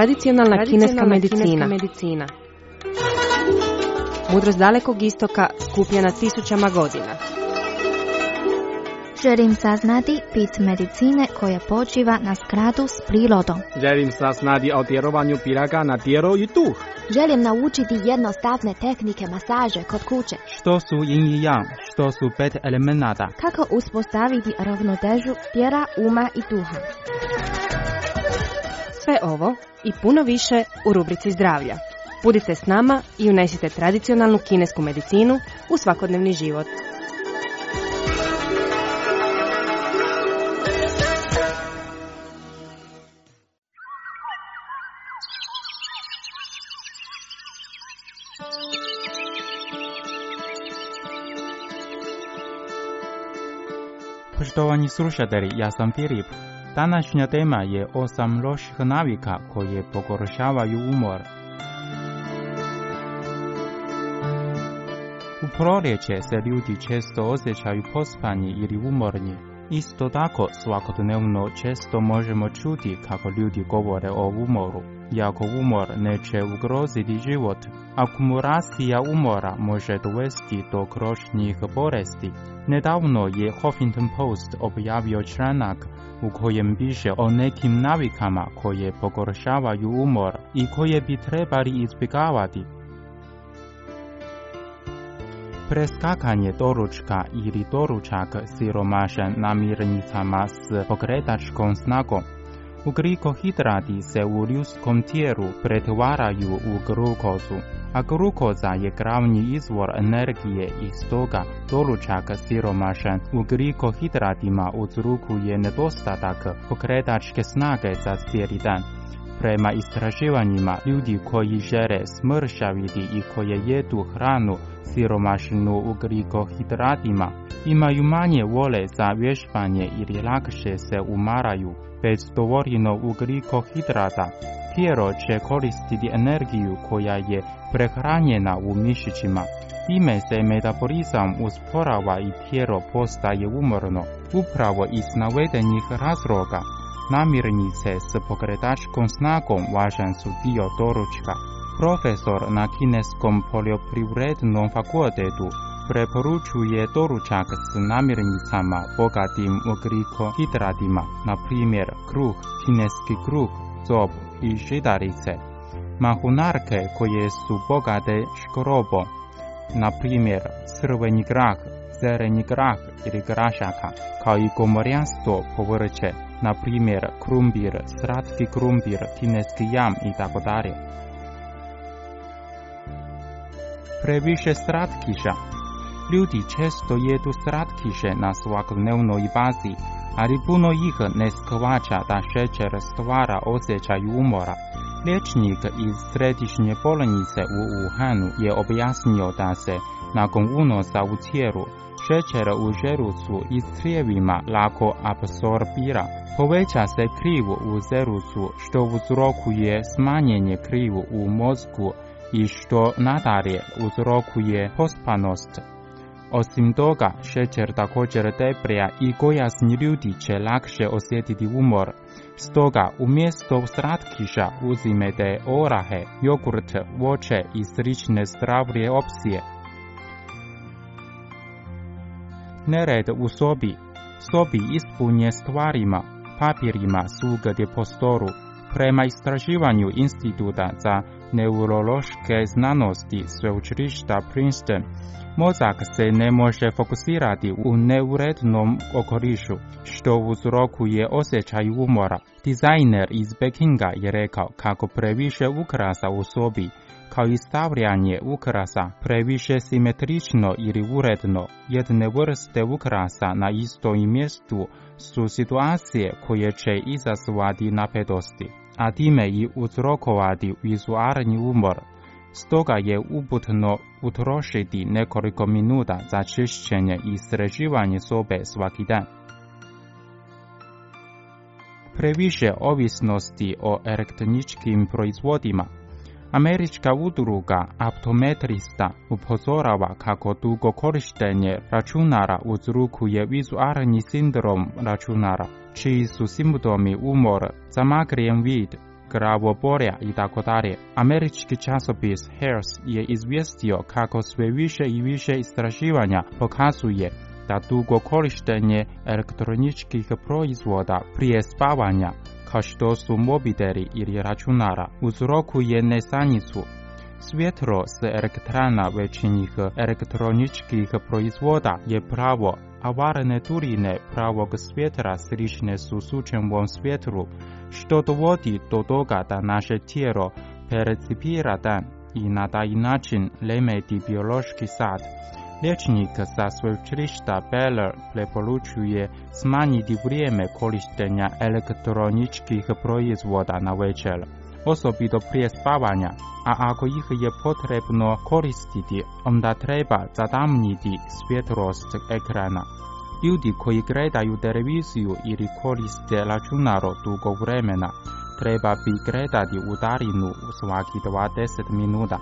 Q: Tradicionalna, Tradicionalna kineska medicina. Kineska medicina. Mudrost dalekog istoka skupljena tisućama godina.
C: Želim saznati bit medicine koja počiva na skladu s prirodom.
B: Želim saznati o djelovanju piraga na tijelo i duh.
C: Želim naučiti jednostavne tehnike masaže kod kuće.
R: Što su yin i yang, što su pet elemenata.
C: Kako uspostaviti ravnotežu tijela, uma i duha.
Q: Sve ovo i puno više u rubrici zdravlja. Budite s nama i unesite tradicionalnu kinesku medicinu u svakodnevni život.
R: Poštovani slušatelji, ja sam Filip. Današnja tema je osam loših navika koje pogoršavaju umor. U proljeće se ljudi često osjećaju pospani ili umorni. Isto tako, svakodnevno često možemo čuti kako ljudi govore o umoru. Iako umor neće ugroziti život, akumulacija umora može dovesti do kroničnih bolesti. Nedavno je Huffington Post objavio članak u kojem piše o nekim navikama koje pogoršavaju umor i koje bi trebali izbjegavati. Preskakanje doručka ili doručak siromašan namirnicama s pokretačkom snagom. Ugljikohidrati se u ljudskom tijelu pretvaraju u glukozu, a glukoza je glavni izvor energije i stoga doručak siromašan ugljikohidratima uzrokuje nedostatak pokretačke snage za cijeli dan. Prema istraživanjima, ljudi koji žele smršaviti i koje jedu hranu siromašnu ugljikohidratima imaju manje vole za vježbanje ili lakše se umaraju. Bez dovoljno ugljikohidrata, tijelo će koristiti energiju koja je prehranjena u mišićima. Time se metabolizam usporava i tijelo postaje umorno. Upravo iz navedenih razloga, namirnice s pokretačkom snagom važan su dio doručka. Profesor na Kineskom poljoprivrednom fakultetu preporučuje doručak s namirnicama bogatim ugljikohidratima, na primjer kruh, kineski kruh, zob i žitarice. Mahunarke koje su bogate škrobom, na primjer crveni grah, zeleni grah ili grašaka, kao i gomorjanstvo povrće, na primjer krumpir, slatki krumpir, kineski jam itd. Previše slatkiša. Ljudi često jedu slatkiše na svakodnevnoj bazi, ali puno ih ne shvaća da šećer stvara osjećaj umora. Liječnik iz središnje bolnice u Wuhanu je objasnio da se, nakon unosa u tijelu, šećer u želucu i crijevima lako apsorbira. Poveća se kriv u želucu što uzrokuje smanjenje kriv u mozgu i što nadalje uzrokuje pospanost. Osim toga, šećer također deblja i gojasni ljudi će lakše osjetiti umor. Stoga, umjesto slatkiša uzimajte orahe, jogurt, voće i slične zdravije opcije. Nered u sobi. Sobi ispunje stvarima, papirima svugdje po stolu. Prema istraživanju Instituta za neurološke znanosti sveučilišta Princeton, mozak se ne može fokusirati u neurednom okolišu, što uzrokuje osjećaj umora. Dizajner iz Pekinga je rekao kako previše ukrasa u sobi, kao i stavljanje ukrasa previše simetrično ili uredno, jedne vrste ukrasa na istom mjestu su situacije koje će izazvati napetosti, a time i uzrokovati vizualni umor. Stoga je uputno utrošiti nekoliko minuta za čišćenje i sređivanje sobe svaki dan. Previše ovisnosti o elektroničkim proizvodima. Američka udruga optometrista upozorava kako dugo korištenje računara uzrokuje vizualni sindrom računara, čiji su simptomi umor, zamagljen vid, glavobolja i tako dalje. Američki časopis Health je izvijestio kako sve više i više istraživanja pokazuje da dugo korištenje elektroničkih proizvoda prije spavanja, kao što su mobiteli ili računara, uzrokuje nesanicu. Svjetlo s elektrana većinih elektroničkih proizvoda je pravo, a varene turine pravog svjetla slične su sunčevom svjetlu, što dovodi do toga da naše tijelo percipira dan i na taj način remeti biološki sat. Liječnik sa sveučilišta Baylor preporučuje smanjiti vrijeme korištenja elektroničkih proizvoda na večer, osobito prije spavanja, a ako ih je potrebno koristiti, onda treba zatamniti svjetlost ekrana. Ljudi koji gledaju televiziju ili koriste računaro dugo vremena, treba bi gledati u daljinu svaki dvadeset minuta.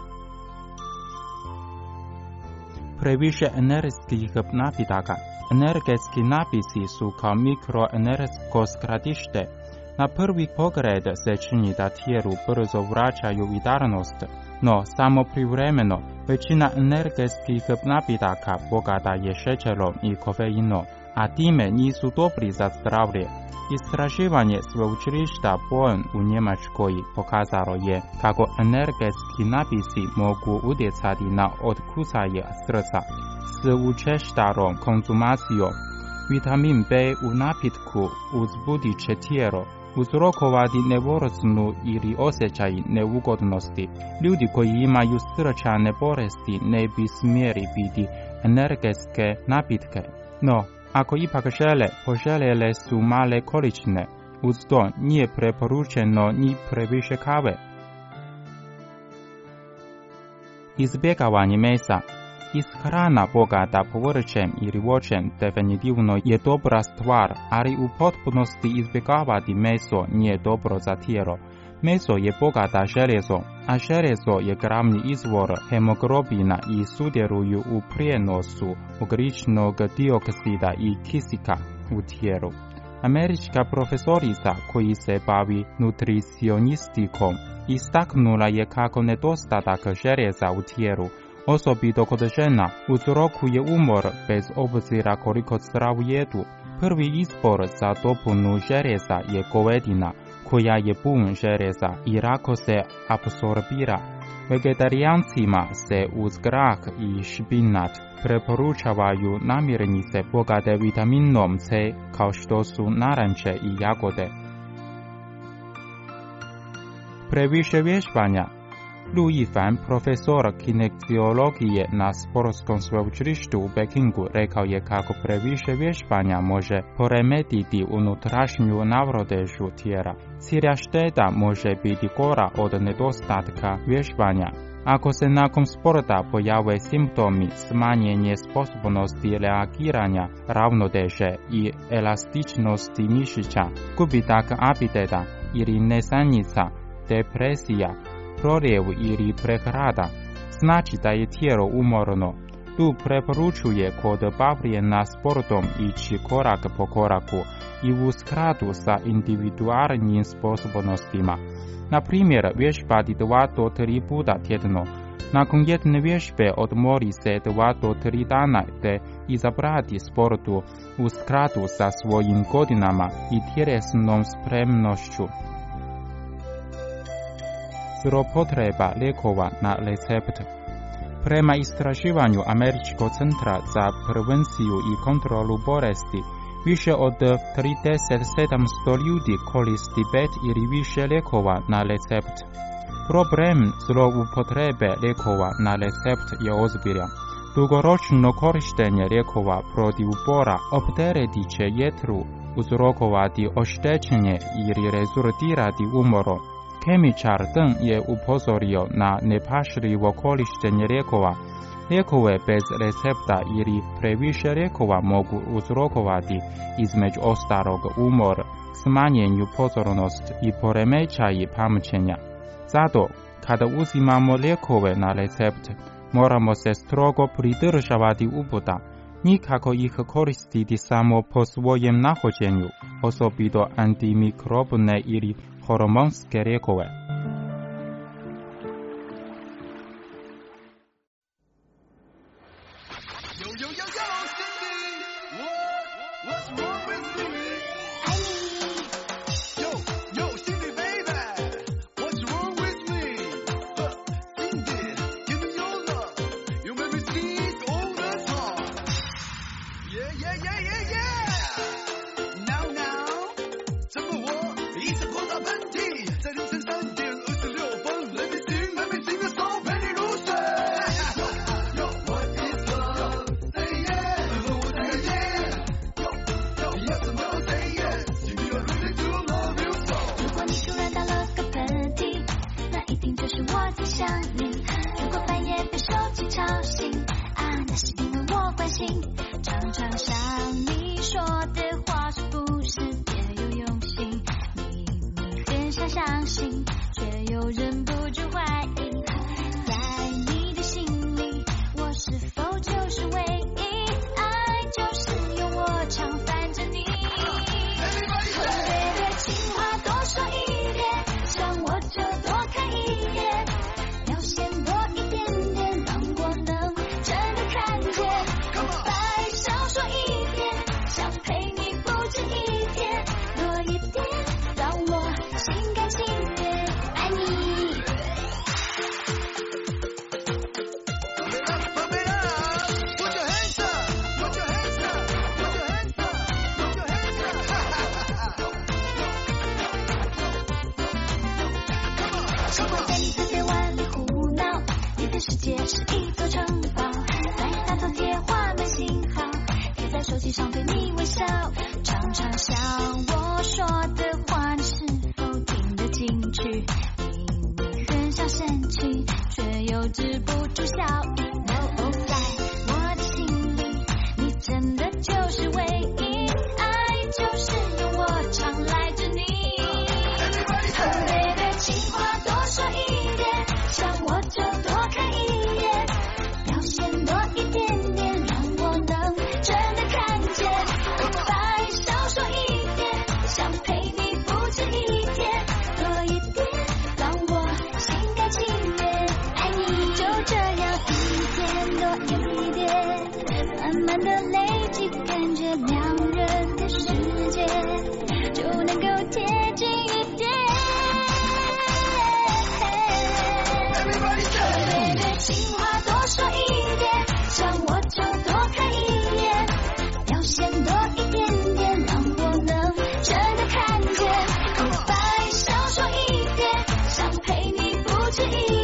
R: Previše energetskih napitaka. Energetski napisi su kao mikroenergetsko skladište. Na prvi pogled se čini da tijelu brzo vraćaju vitalnost, no samo privremeno. Većina energetskih napitaka bogata je šećerom i kofeinom, a time nisu dobri za zdravlje. Istraživanje sveučilišta Bonn u Njemačkoj pokazalo je kako energetski napisi mogu utjecati na otkucaje srca. S učestalom konzumacijom vitamin B u napitku uzbudit će tijelo, uzrokovati nervoznu ili osjećaj neugodnosti. Ljudi koji imaju srčane bolesti ne bi smjeli piti energetske napitke, no ako ipak žele, poželjele su male količine. Uz to nije preporučeno ni previše kave. Izbjegavanje mesa. Ishrana bogata povrćem ili voćem definitivno je dobra stvar, ali u potpunosti izbjegavati meso nije dobro za tijelo. Meso je bogata željezom, a željezo je glavni izvor hemoglobina i sudjeluju u prijenosu ugljičnog dioksida i kisika u tijelu. Američka profesorica koji se bavi nutricionistikom istaknula je kako nedostatak željeza u tijelu, osobito kod žena, uzrokuje umor bez obzira koliko zdravu jedu. Prvi izbor za dopunu željeza je govedina, koja je pun željeza i lako se apsorbira. Vegetarijancima se uz grah i špinat preporučavaju namirnice bogate vitaminom C kao što su naranče i jagode. Previše vježbanja. Lu Yifan, profesor kineziologije na sportskom sveučilištu u Pekingu, rekao je kako previše vježbanja može poremetiti unutrašnju navrotežu tijela. Cilja šteta može biti gora od nedostatka vježbanja. Ako se nakon sporta pojave simptomi smanjenje sposobnosti reagiranja, ravnoteže i elastičnosti mišića, gubitak apetita ili nesanica, depresija, proljev ili prehlada, znači da je tijelo umorno. Tu preporučuje kod bavljenja sportom ići korak po koraku i u skladu sa individualnim sposobnostima. Na primjer, vježbati dva do tri puta tjedno. Nakon jedne vježbe odmori se dva do tri dana te izabrati sportu u skladu sa svojim godinama i tjelesnom spremnošću. Zloupotreba lijekova na recept. Prema istraživanju Američkog centra za prevenciju i kontrolu bolesti, više od trideset do sedamsto ljudi koristi pet ili više lijekova na recept. Problem zloupotrebe lijekova na recept je ozbiljan. Dugoročno korištenje lijekova protiv bora opteretit će jetru, uzrokovati oštećenje ili rezultirati umorom. Kemičar Deng je upozorio na nepažljivo korištenje lijekova. Lijekove bez recepta ili previše lijekova mogu uzrokovati između ostalog umor, smanjenju pozornost i poremećaji pamćenja. Zato, kada uzimamo lijekove na recept, moramo se strogo pridržavati uputa, nikako ih koristiti samo po svojem nahođenju, osobito antimikrobne ili hormonske lijekove.
F: 陪你不止一